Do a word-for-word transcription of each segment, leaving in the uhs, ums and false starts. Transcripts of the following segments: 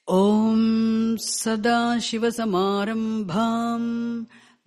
Om Sadashivasamarambham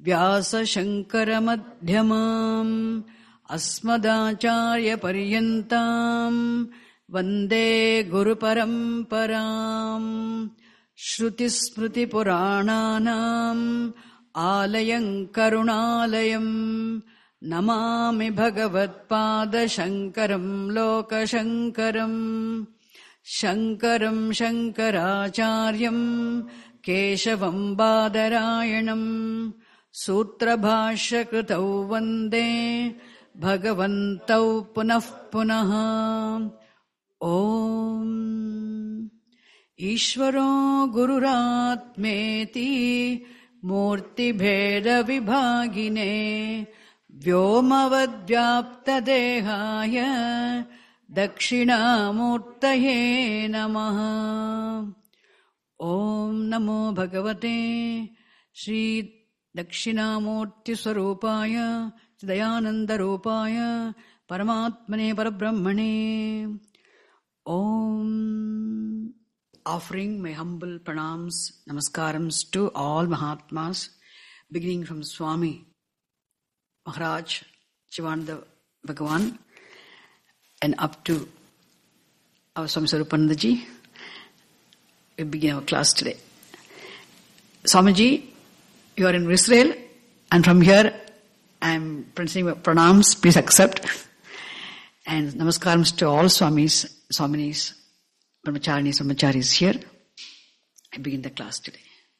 Vyasashankarammadhyamam Asmadacharya Paryantam Vande Guru Paramparam Shruti Smriti Purananam Alayam Karunalayam Namami Bhagavat Pada Shankaram Loka Shankaram Shankaram Shankaracharyam Keshavam Badarayanam Sutra Bhashya Kritau Vande Bhagavantau Punah Punah Om Ishvaro Gururatmeti Murti Bheda Vibhagine Vyomavadvyapta Dehaya Dakshinamurtaye Namaha. Om Namo Bhagavate Shri Dakshinamurti Swarupaya Dayananda Rupaya Paramatmane Parabrahmane. Om. Offering my humble pranams, namaskarams to all Mahatmas, beginning from Swami Maharaj Chivananda Bhagavan and up to our Swami Swarupanandaji. We begin our class today. Swamiji, you are in Israel, and from here I am presenting pranams. Please accept. And namaskarams to all Swamis, Swaminis, Brahmacharinis, Brahmacharis here. I begin the class today.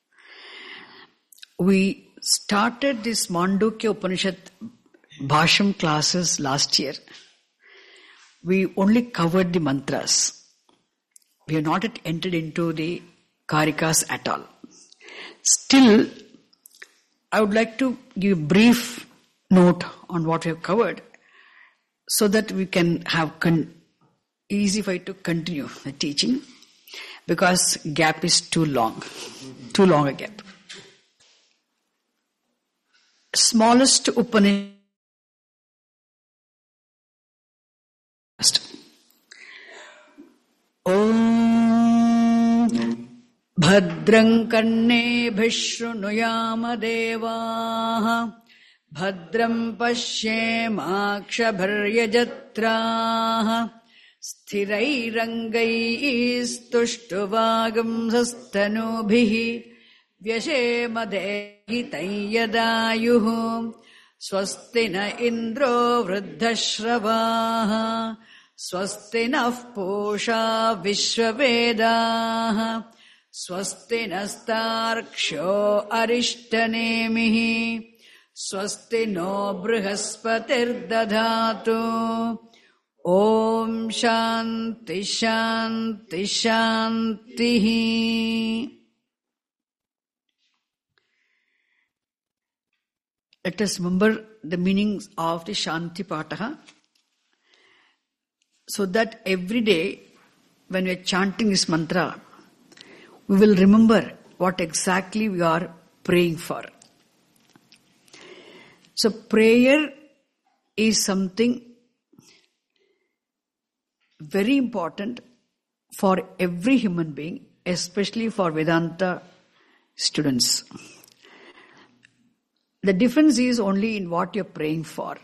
We started this Mandukya Upanishad Bhasham classes last year. We only covered the mantras. We have not yet entered into the karikas at all. Still, I would like to give a brief note on what we have covered so that we can have con- easy for it to continue the teaching, because gap is too long, too long a gap. Smallest Upanishad. Om Bhadram Karnebhih Shrunuyama Devaah Bhadram Pashyemakshabharyajatraah Sthirairangaistuštuvagam sastanubhih Vyashemadehitayadayuh Swasti na Indro Vruddhashravah Swasti nah Pusha Vishwavedah Swasti nastarksho Arishtanemihi Swasti no Brihaspati'r Dadhatu. Om Shanti Shanti Shanti. Let us remember the meanings of the Shanti Pataha, so that every day when we are chanting this mantra, we will remember what exactly we are praying for. So prayer is something very important for every human being, especially for Vedanta students. The difference is only in what you are praying for.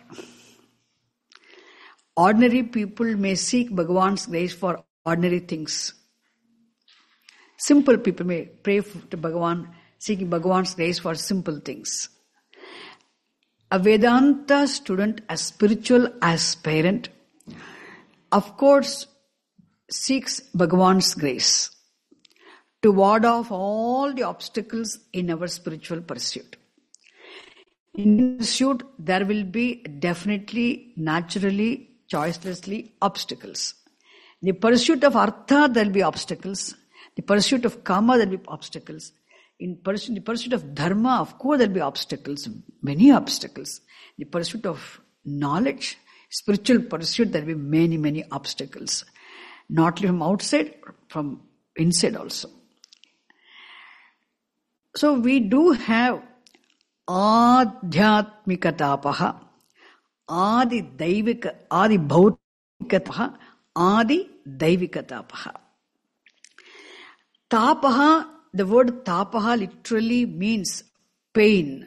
Ordinary people may seek Bhagavan's grace for ordinary things. Simple people may pray to Bhagavan, seeking Bhagavan's grace for simple things. A Vedanta student, a spiritual aspirant, of course, seeks Bhagavan's grace to ward off all the obstacles in our spiritual pursuit. In pursuit, there will be definitely, naturally, choicelessly obstacles. In the pursuit of artha, there will be obstacles. The pursuit of kama, there will be obstacles. In pursuit, the pursuit of dharma, of course, there will be obstacles, many obstacles. In the pursuit of knowledge, spiritual pursuit, there will be many, many obstacles. Not only from outside, from inside also. So we do have Adhyatmikatapaha, Adi Daivika, Adi Bhautikatapaha, Adi Daivikatapaha. Tapaha, the word tapaha literally means pain.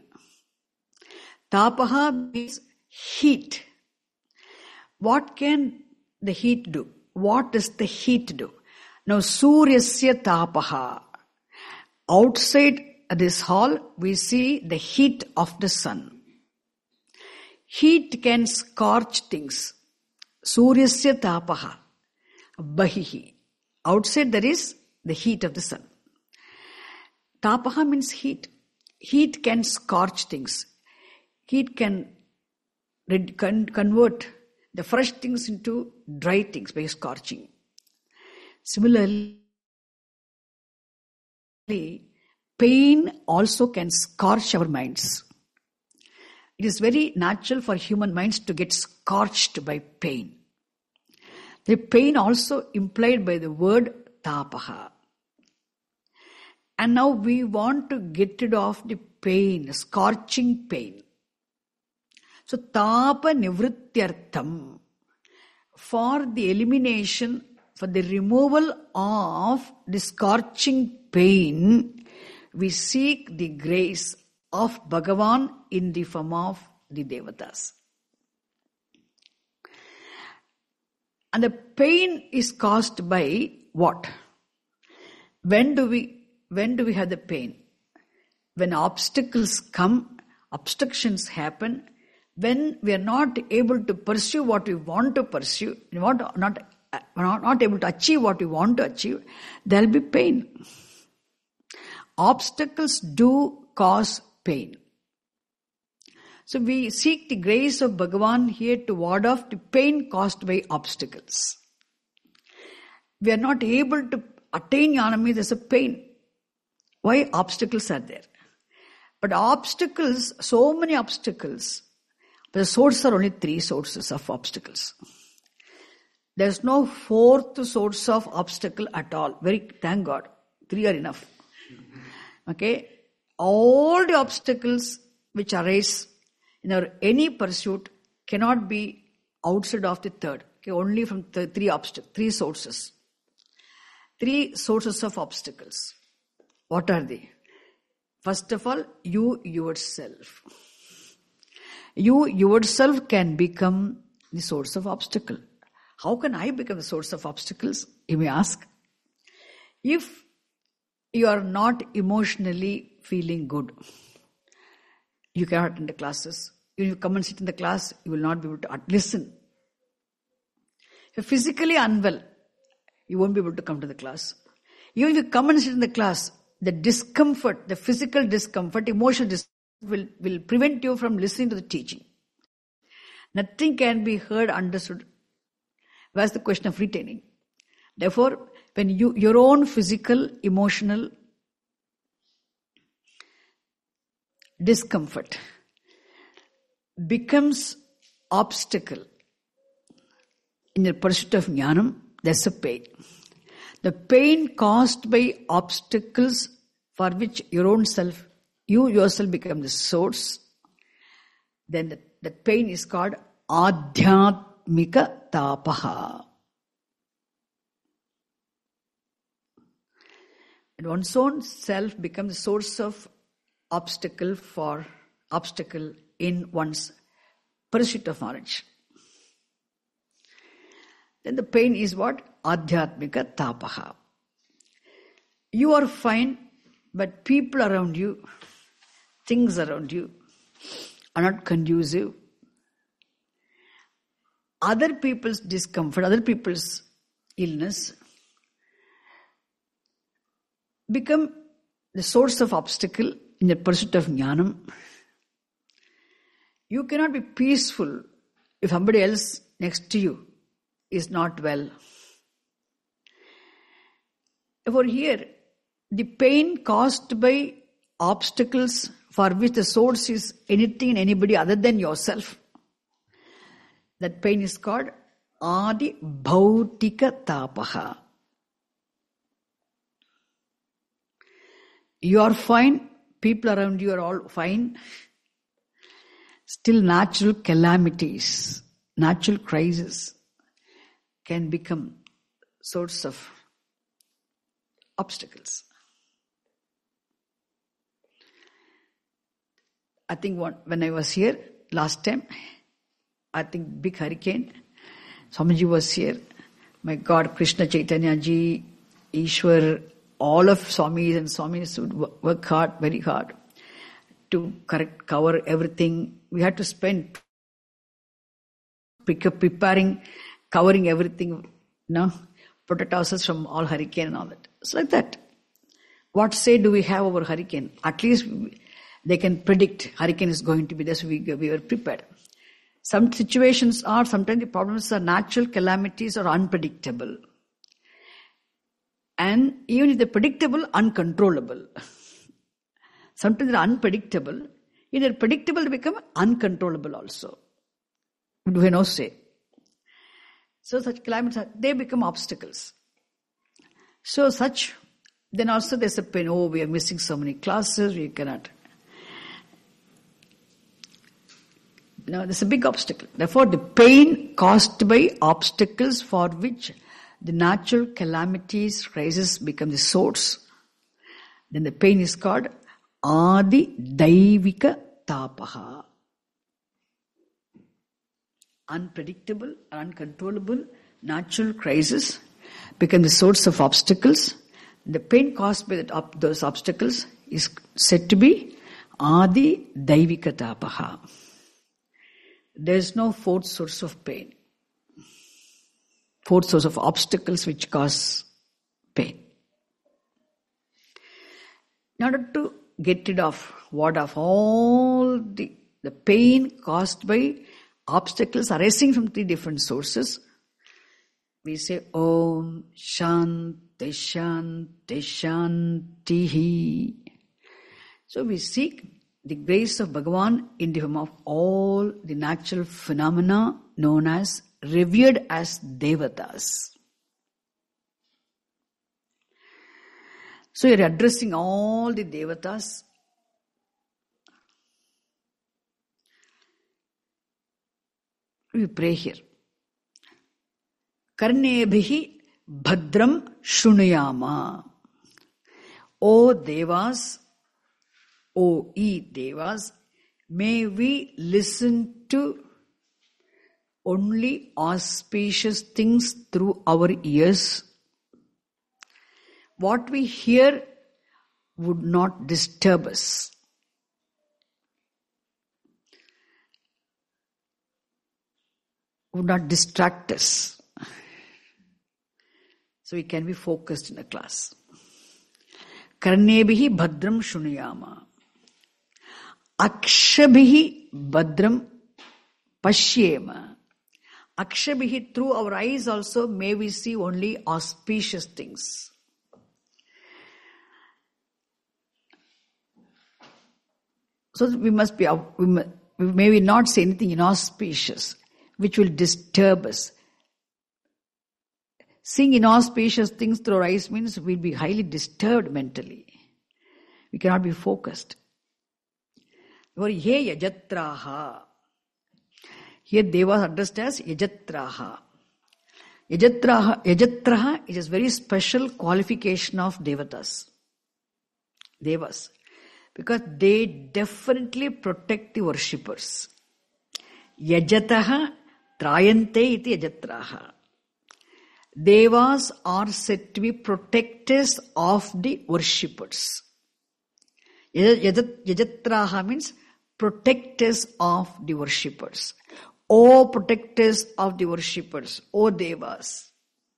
Tapaha means heat. What can the heat do? What does the heat do? Now, Suryasya tapaha. Outside this hall, we see the heat of the sun. Heat can scorch things. Suryasya tapaha. Bahihi. Outside there is the heat of the sun. Tapaha means heat. Heat can scorch things. Heat can convert the fresh things into dry things by scorching. Similarly, pain also can scorch our minds. It is very natural for human minds to get scorched by pain. The pain also implied by the word tapaha. And now we want to get rid of the pain, scorching pain. So tapa nivrityartham, for the elimination, for the removal of the scorching pain, we seek the grace of Bhagavan in the form of the Devatas. And the pain is caused by what? When do we, when do we have the pain? When obstacles come, obstructions happen, when we are not able to pursue what we want to pursue, not, not, not able to achieve what we want to achieve, there will be pain. Obstacles do cause pain. So we seek the grace of Bhagavan here to ward off the pain caused by obstacles. We are not able to attain Jnanam, there's a pain. Why? Obstacles are there. But obstacles, so many obstacles, but the sources are only three sources of obstacles. There's no fourth source of obstacle at all. Very, thank God. Three are enough. Okay? All the obstacles which arise in our any pursuit cannot be outside of the third. Okay? Only from the three obstacles, three sources. Three sources of obstacles. What are they? First of all, you yourself. You yourself can become the source of obstacle. How can I become the source of obstacles? You may ask. If you are not emotionally feeling good, you cannot attend the classes. If you come and sit in the class, you will not be able to listen. If you're physically unwell, you won't be able to come to the class. Even if you come and sit in the class, the discomfort, the physical discomfort, emotional discomfort will, will prevent you from listening to the teaching. Nothing can be heard, understood. Where's the question of retaining? Therefore, when you, your own physical, emotional discomfort becomes obstacle in the pursuit of Jnanam, there's a pain. The pain caused by obstacles for which your own self, you yourself become the source, then the, the pain is called Adhyatmika Tapaha. And one's own self becomes the source of obstacle for obstacle in one's pursuit of knowledge. Then the pain is what? Adhyatmika Tapaha. You are fine, but people around you, things around you are not conducive. Other people's discomfort, other people's illness become the source of obstacle in the pursuit of Jnanam. You cannot be peaceful if somebody else next to you is not well. Therefore here, the pain caused by obstacles for which the source is anything and anybody other than yourself, that pain is called Adi Bhautika Tapaha. You are fine, people around you are all fine. Still natural calamities, natural crises can become source of obstacles. I think one, when I was here last time, I think big hurricane, Swamiji was here. My God, Krishna Chaitanya Ji, Ishwar, all of Swamis and Swamis would work hard, very hard to correct, cover everything. We had to spend pick up, preparing, covering everything, you know, protect ourselves from all hurricane and all that. It's like that. What say do we have over hurricane? At least they can predict hurricane is going to be this. We, we were prepared. Some situations are, sometimes the problems are natural calamities or unpredictable. And even if they're predictable, uncontrollable. Sometimes they're unpredictable. If they're predictable, they become uncontrollable also. Do we know say? So such calamities, they become obstacles. So such, then also there's a pain. Oh, we are missing so many classes, we cannot. No, there's a big obstacle. Therefore, the pain caused by obstacles for which the natural calamities, crises become the source. Then the pain is called Adi Daivika Tapaha. Unpredictable, uncontrollable, natural crisis become the source of obstacles. The pain caused by that, those obstacles is said to be Adi Daivika Tapaha. There is no fourth source of pain. Fourth source of obstacles which cause pain. In order to get rid of, ward off all the, the pain caused by obstacles arising from three different sources, we say Om Shanti Shanti Shantihi. So we seek the grace of Bhagavan in the form of all the natural phenomena known as, revered as Devatas. So you're addressing all the Devatas. We pray here. Karnebhihi bhadram shunuyama. O Devas, O ye Devas, may we listen to only auspicious things through our ears. What we hear would not disturb us. Would not distract us. So we can be focused in a class. Karnebihi bhadram shunuyama. Akshabhihi bhadram pashyema. Akshabhihi, through our eyes also may we see only auspicious things. So we must be, we may we not say anything inauspicious, which will disturb us. Seeing inauspicious things through our eyes means we'll be highly disturbed mentally. We cannot be focused. Or ye yajatraha. Here Devas addressed as yajatraha. Yajatraha, yajatraha is a very special qualification of Devatas. Devas. Because they definitely protect the worshippers. Yajataha trayante iti yajatraha. Devas are said to be protectors of the worshippers. Yajatraha means protectors of the worshippers. O protectors of the worshippers, O Devas.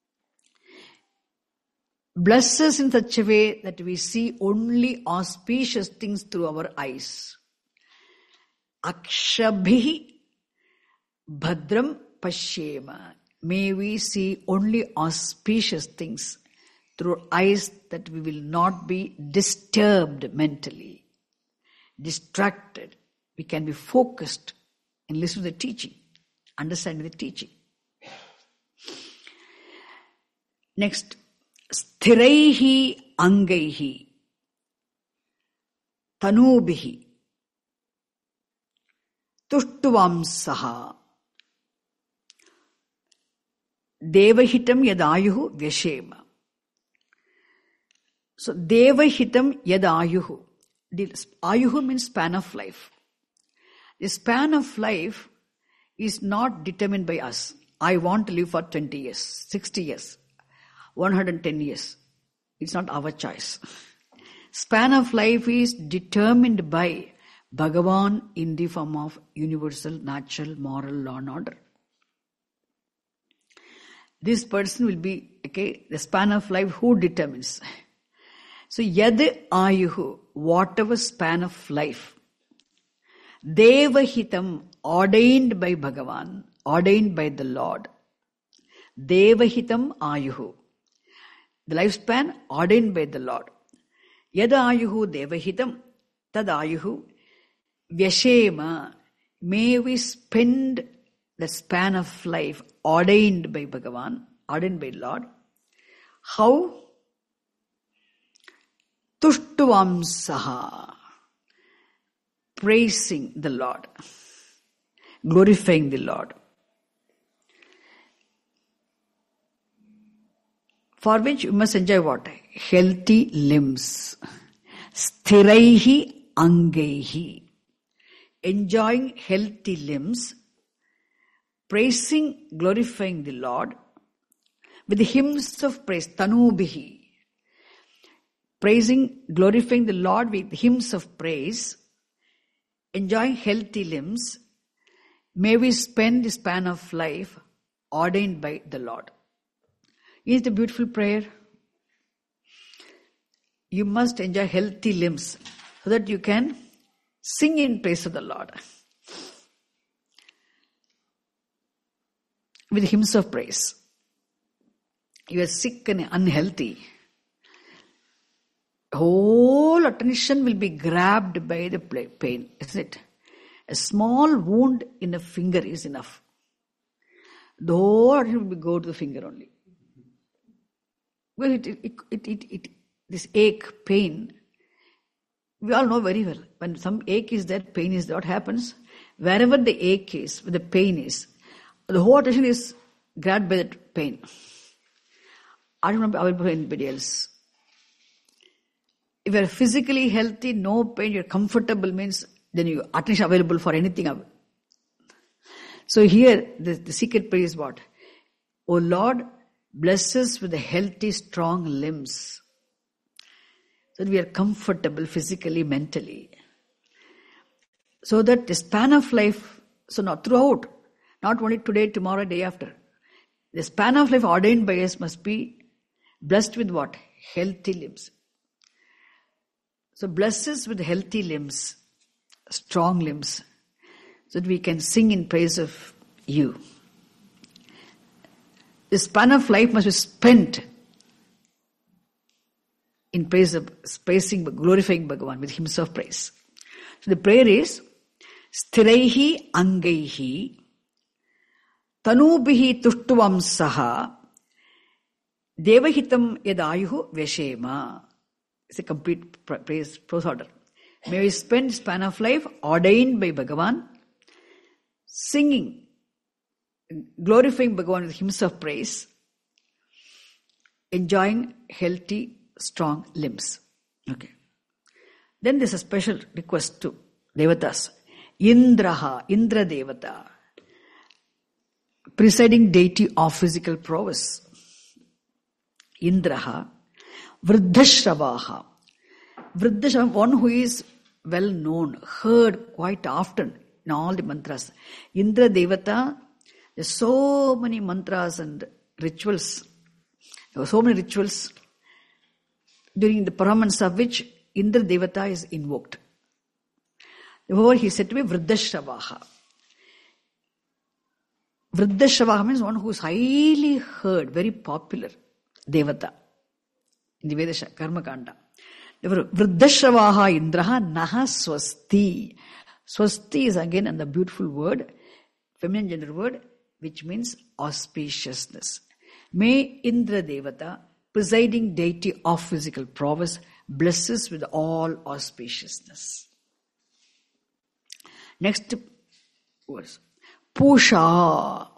Bless us in such a way that we see only auspicious things through our eyes. Akshabhihi bhadram pashyema. May we see only auspicious things through eyes that we will not be disturbed mentally, distracted. We can be focused and listen to the teaching, understanding the teaching. Next, sthiraihi angaihi tanubihi tushtuvamsaha devahitam yadayuhu vyashema. So, Devahitam yad ayuhu. Ayuhu means span of life. The span of life is not determined by us. I want to live for twenty years, sixty years, one hundred ten years. It's not our choice. Span of life is determined by Bhagavan in the form of universal, natural, moral law and order. This person will be, okay, the span of life, who determines? So, yad ayuhu, whatever span of life, Devahitam, ordained by Bhagavan, ordained by the Lord. Devahitam ayuhu, the lifespan ordained by the Lord. Yad ayuhu devahitam, tad ayuhu vyashema, may we spend the span of life ordained by Bhagavan, ordained by Lord. How? Tushtuvamsaha, praising the Lord, glorifying the Lord. For which you must enjoy what? Healthy limbs. Sthiraihi angaihi. Enjoying healthy limbs, praising, glorifying the Lord with the hymns of praise, tanubihi. Praising, glorifying the Lord with hymns of praise, enjoying healthy limbs, may we spend the span of life ordained by the Lord. Is it a beautiful prayer? You must enjoy healthy limbs so that you can sing in praise of the Lord with hymns of praise. You are sick and unhealthy. Whole attention will be grabbed by the pain, isn't it? A small wound in a finger is enough. The whole attention will go to the finger only. Well, it, it, it, it, it, this ache, pain, we all know very well. When some ache is there, pain is there. What happens? Wherever the ache is, where the pain is, the whole attention is grabbed by that pain. I don't remember available for anybody else. If you are physically healthy, no pain, you are comfortable, means then you attention available for anything. So here, the, the secret prayer is what? O Lord, bless us with the healthy, strong limbs, so that we are comfortable physically, mentally. So that the span of life, so not throughout, not only today, tomorrow, day after, the span of life ordained by us must be blessed with what? Healthy limbs. So bless us with healthy limbs, strong limbs, so that we can sing in praise of you. The span of life must be spent in praise of praising, glorifying Bhagavan with hymns of praise. So the prayer is Sthiraihi angaihi tanubihi tushtuvam saha devahitam yadayuhu veshema. It's a complete praise, prose order. May we spend span of life ordained by Bhagavan, singing, glorifying Bhagavan with hymns of praise, enjoying healthy, strong limbs. Okay. Then there's a special request to Devatas. Indraha, Indra Devata, presiding deity of physical prowess. Indraha, Vriddhashravaha. Vriddhashravaha, one who is well known, heard quite often in all the mantras. Indra Devata, there's so many mantras and rituals. There were so many rituals during the paramans of which Indra Devata is invoked. Therefore, he said to be Vriddhashravaha. Vriddhashravaha means one who is highly heard, very popular Devata in the Veda Karma Kanda. Therefore, Vriddhashravaha Indraha Naha Swasti. Swasti is again another beautiful word, feminine gender word, which means auspiciousness. May Indra Devata, presiding deity of physical prowess, bless us with all auspiciousness. Next verse. Pusha.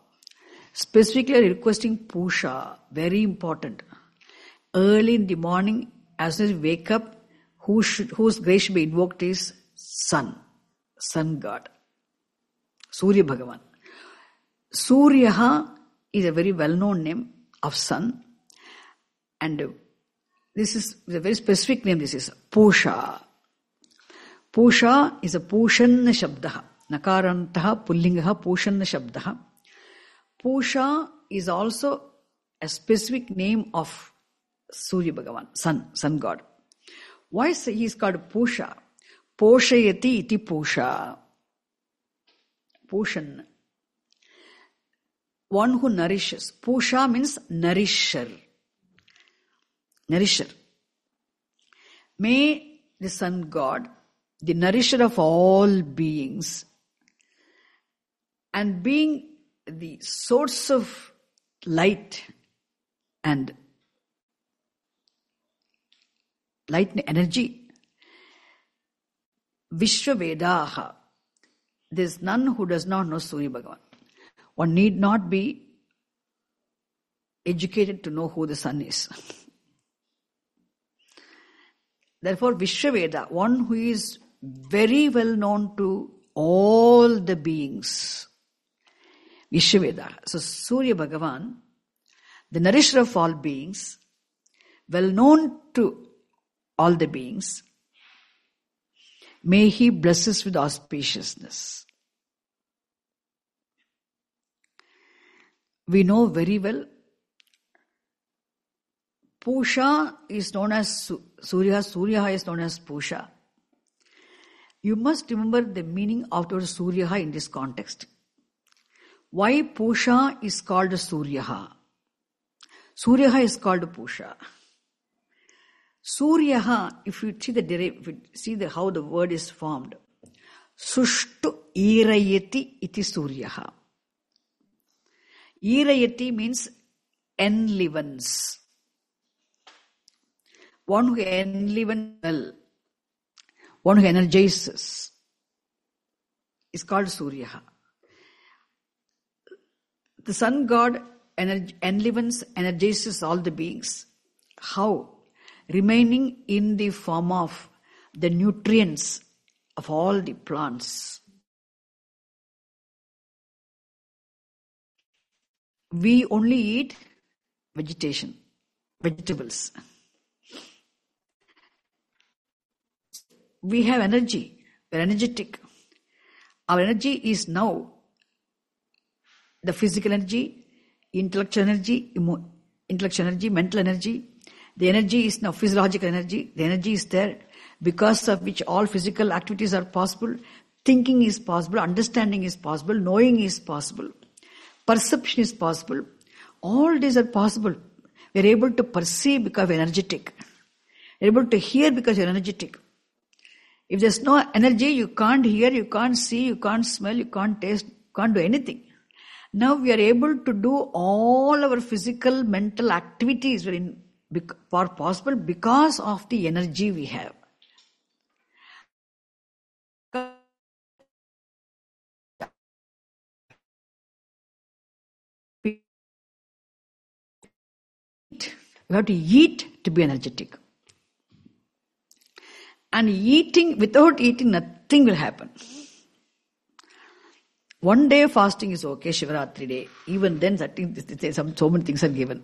Specifically requesting Pusha. Very important. Early in the morning, as soon as we wake up, who should, whose grace should be invoked is sun, sun god, Surya Bhagavan. Suryaha is a very well-known name of sun, and this is a very specific name. This is Pusha. Pusha is a Pushanna Shabdaha. Nakarantaha Pullingaha Pushanna Shabdaha. Pusha is also a specific name of Surya Bhagavan, sun, sun god. Why is he is called Pusha? Poshayati iti Pusha. Pushan. One who nourishes. Pusha means nourisher. Nourisher. May the sun god, the nourisher of all beings, and being the source of light and light and energy, Vishwavedaha, there is none who does not know Surya Bhagavan. One need not be educated to know who the sun is. Therefore, Vishwaveda, one who is very well known to all the beings. Vishwaveda. So, Surya Bhagavan, the nourisher of all beings, well known to all the beings, may he bless us with auspiciousness. We know very well, Pusha is known as Surya, Surya is known as Pusha. You must remember the meaning of the word Surya in this context. Why Pusha is called Surya? Surya is called Pusha. Surya, if you see the if you see the how the word is formed, Sushtu Irayati iti Surya. Irayati means enlivens. One who enlivens well, one who energizes, is called Surya. The sun god enlivens, energizes all the beings. How? Remaining in the form of the nutrients of all the plants. We only eat vegetation, vegetables. We have energy, we are energetic. Our energy is now the physical energy, intellectual energy, emo- intellectual energy, mental energy. The energy is now physiological energy. The energy is there because of which all physical activities are possible. Thinking is possible, understanding is possible, knowing is possible, perception is possible. All these are possible. We are able to perceive because we are energetic. We are able to hear because we are energetic. If there's no energy, you can't hear, you can't see, you can't smell, you can't taste, you can't do anything. Now we are able to do all our physical, mental activities are possible because of the energy we have. We have to eat to be energetic. And eating, without eating, nothing will happen. One day fasting is okay, Shivaratri day. Even then, some, so many things are given.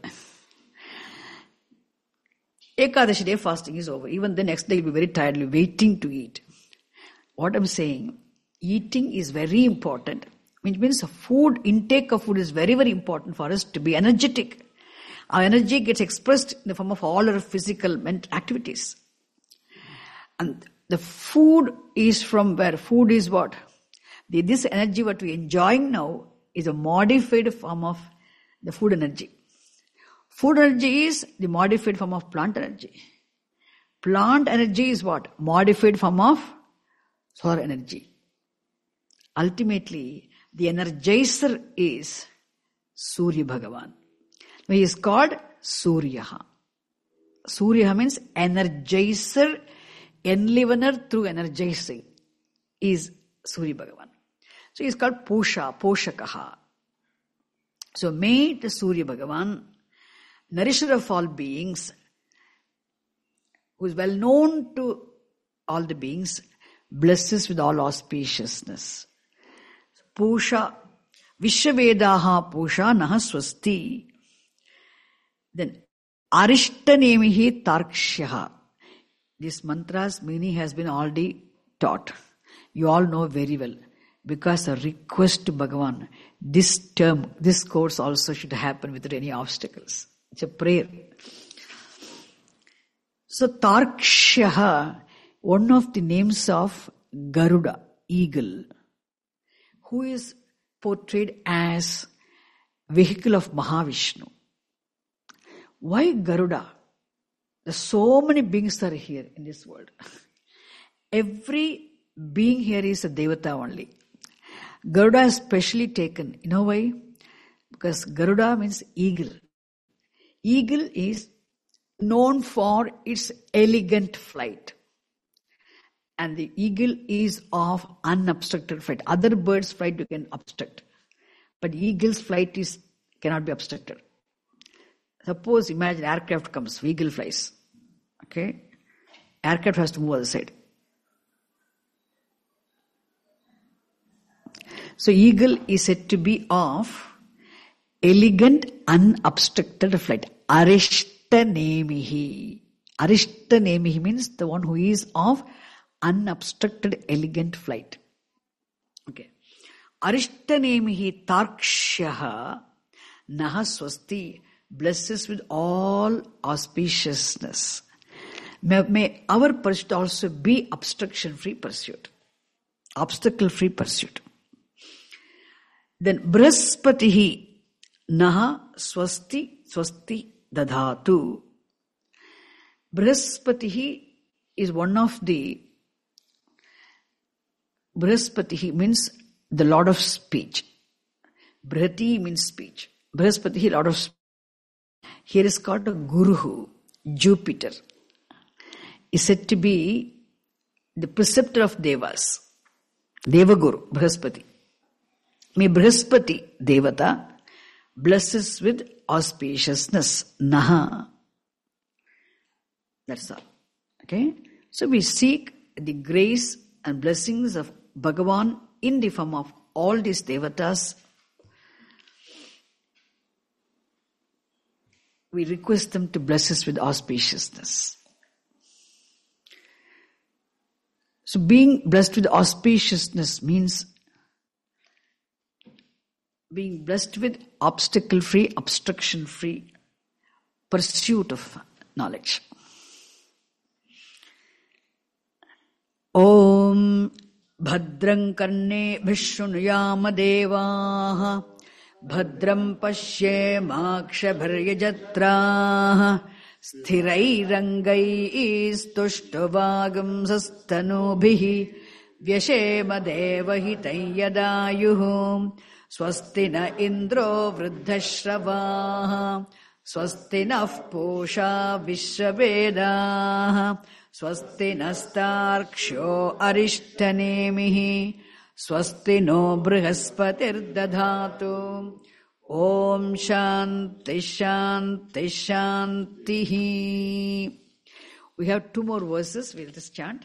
Ekadashi day fasting is over. Even the next day you'll be very tired, you'll be waiting to eat. What I'm saying, eating is very important. Which means food, intake of food is very, very important for us to be energetic. Our energy gets expressed in the form of all our physical, mental activities. And the food is from where? Food is what? The, this energy what we are enjoying now is a modified form of the food energy. Food energy is the modified form of plant energy. Plant energy is what? Modified form of solar energy. Ultimately, the energizer is Surya Bhagavan. He is called Surya. Surya means energizer, enlivener through energizing is Surya Bhagavan. So he is called Pusha, Poshakaha. So may the Surya Bhagavan, nourisher of all beings, who is well known to all the beings, blesses with all auspiciousness. Pusha, Vishwavedaha Pusha Naha Swasti. Then Arishtanemihi Tarkshaha. This mantra's meaning has been already taught. You all know very well. Because a request to Bhagavan, this term, this course also should happen without any obstacles. It's a prayer. So Tarkshaha, one of the names of Garuda, eagle, who is portrayed as vehicle of Mahavishnu. Why Garuda? There's so many beings are here in this world. Every being here is a Devata only. Garuda is specially taken. You know why? Because Garuda means eagle. Eagle is known for its elegant flight. And the eagle is of unobstructed flight. Other birds' flight you can obstruct. But eagle's flight is cannot be obstructed. Suppose, imagine aircraft comes, eagle flies. Okay? Aircraft has to move other side. So eagle is said to be of elegant, unobstructed flight. Arishtanemihi. Arishtanemihi means the one who is of unobstructed, elegant flight. Okay. Arishtanemihi Tarkshaha Naha Swasti, blesses with all auspiciousness. May, may our pursuit also be obstruction-free pursuit. Obstacle-free pursuit. Then Brihaspatihi Naha Swasti Swasti Dadhatu. Brihaspatihi is one of the Brihaspatihi means the Lord of speech. Brihati means speech. Brihaspatihi, Lord of speech. Here is called a Guru, Jupiter. Is said to be the preceptor of Devas. Devaguru, Brihaspati. May Brihaspati, Devata, blesses with auspiciousness. Naha. That's all. Okay? So we seek the grace and blessings of Bhagavan in the form of all these Devatas. We request them to bless us with auspiciousness. So being blessed with auspiciousness means being blessed with obstacle-free, obstruction-free pursuit of knowledge. Om Bhadram Karne Vishunuyama Devaha Bhadram Pashye Makshabharyajatraha Sthirairangai Istushtovagam Sastanubhihi Vyashema Devahitayadayuhum Swasti na Indro Vruddhashravaha Swasti na Pusha Vishwavedaha Swasti nastarksho arishtanemihi Swasti no Brihaspatir dadhatu Om Shanti Shanti Shantihi. We have two more verses, we'll just chant.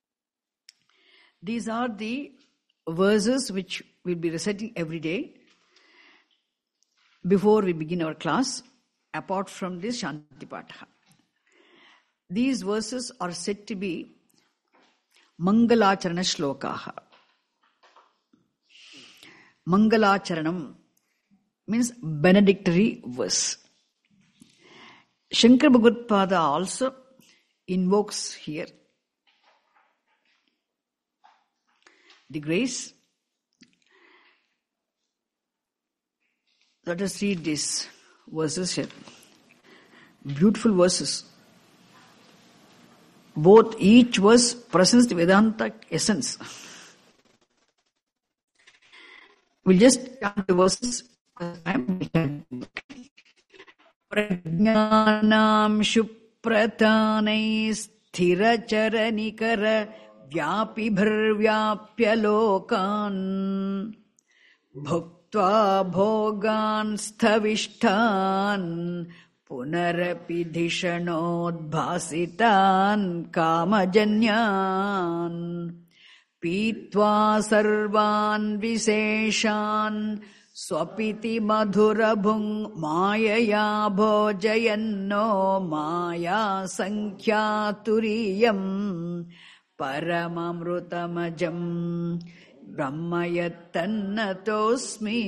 These are the verses which we'll be reciting every day before we begin our class, apart from this Shanti Patha. These verses are said to be Mangalacharana Shlokaha. Mangalacharanam means benedictory verse. Shankara Bhagavad-pada also invokes here the grace. Let us read these verses here. Beautiful verses. Both, each verse presents the Vedanta essence. We'll just chant the verses. Prajnanam Shupratanai Sthiracharanikara Vyapibhar Vyapyalokan Bhuktva Bhogan Sthavishtan punarapi dhishanodbhasitan kamajanyan pītvā sarvān viseshan swapiti madhurabhung māyayā bhojayanno māyā sankhyāturiyam paramamrutamajam brahmayatannatosmi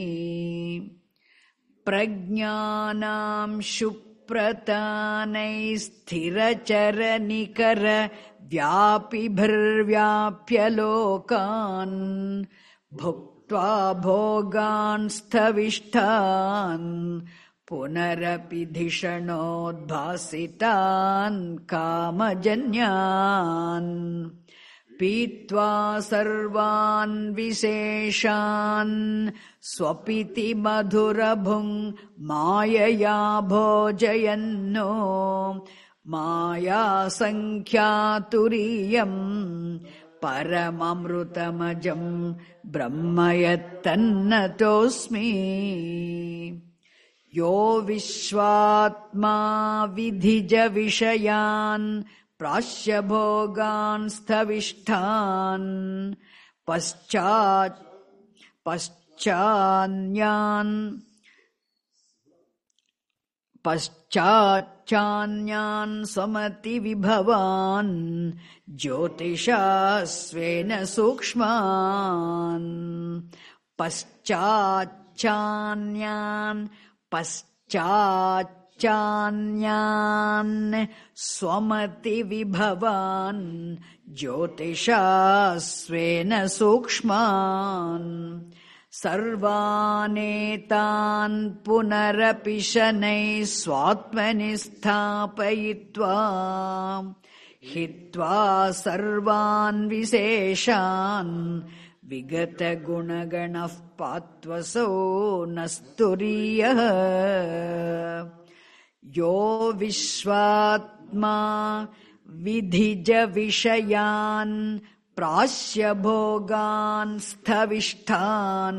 prajñānam shupratanai sthiracharanikara vyāpibhirvyāpya lokan bhuktva bhogan sthavishtan punarapi dhishanodbhasitan kamajanyan pītvā sarvān viseshan swapiti madhurabhung māyayā bhojayanno māyā sankhyāturiyam paramamrutamajam brahmayatannatosmi yo vishvātmā vidhija vishayan prasya bhogan sthavishtan paschāt paschānyan paschācānyan samati vibhavan jyotisha svena sukshman paschācānyan paschācānyan swamati vibhavan jyotisha svena sukshman sarvānetān punarapi shanai swātmani sthāpayitva hitvā sarvān viseshan vigata gunaganah patvaso nasturiyah yo vishvātmā vidhija vishayan prasya bhogan sthavishtan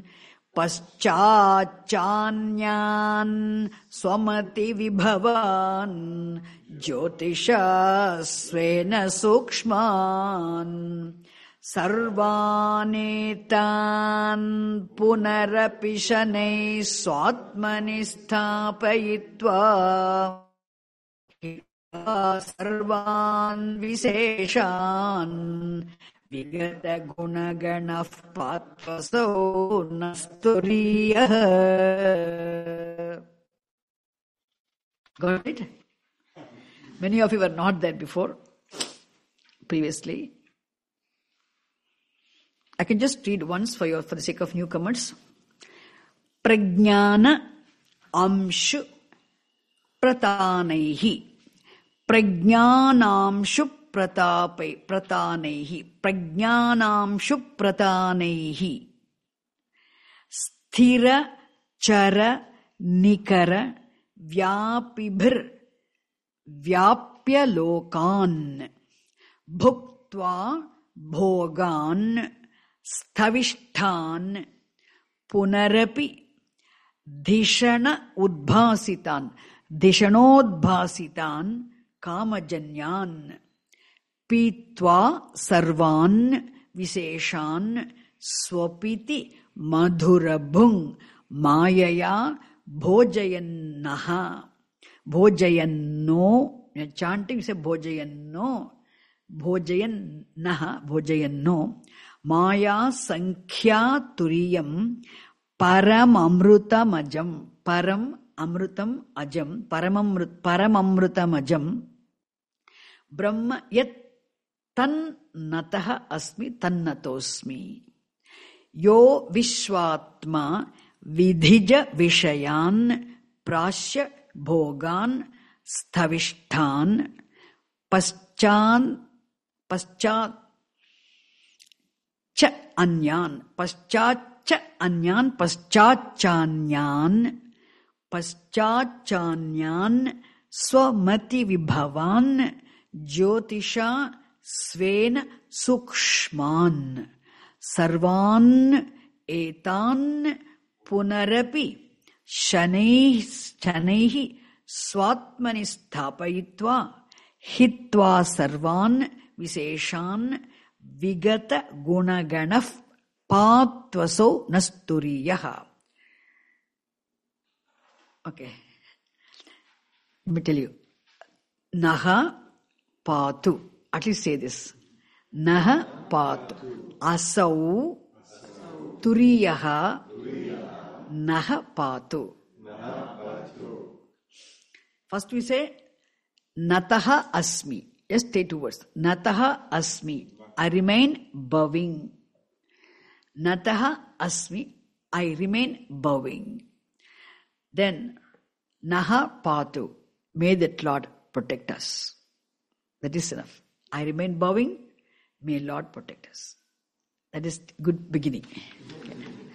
paschācānyan swamati vibhavan jyotisha svena sukshman sarvānetān punarapi shanai swātmani sthāpayitva sarvān viseshan vigata gunaganah patvaso nasturiyah. Got it? Many of you were not there before, previously. I can just read once for your, for the sake of newcomers. Prajnana amshu pratanaihi. Prajnanamshu pratapai pratanaihi. Prajnanamshu pratanaihi. Sthira chara nikara vyapibhir vyapya lokan bhuktva bhogan sthavishtan punarapi dhishana udbhasitan dhishanodbhasitan kamajanyan pītvā sarvān viseshan swapiti madhurabhung māyayā bhojayannaha bhojayanno. Chanting, you say bhojayanno, bhojayannaha, bhojayanno. Maya sankhya turiyam param amrutam ajam. Param amrutam ajam. Paramamrut, paramamrutam ajam. Brahma yat tan nataha asmi tannatosmi. Yo vishvatma vidhija vishayan prasya bhogan sthavishtan paschan paschat cha anyan paschat cha anyan paschachanyan paschachanyan swamati vibhavan jyotisha svena sukshman sarvan etan punarapi shanaihi shanaihi swatmani sthapayitva hitva sarvan viseshan vigata gunaganaf patvaso nasturiyaha. Okay. Let me tell you. Naha patu. At least say this. Naha patu. Asau turiyaha naha patu. First we say nataha asmi. Just take two words. Nataha asmi. I remain bowing. Nataha asmi. I remain bowing. Then naha patu. May that Lord protect us. That is enough. I remain bowing. May Lord protect us. That is good beginning. Okay.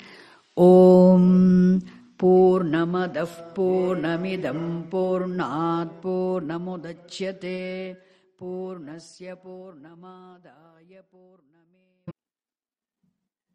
Om Purnamadav Purnamidam Purnat Purnamudachyate Purnasya Purnamadaya Purname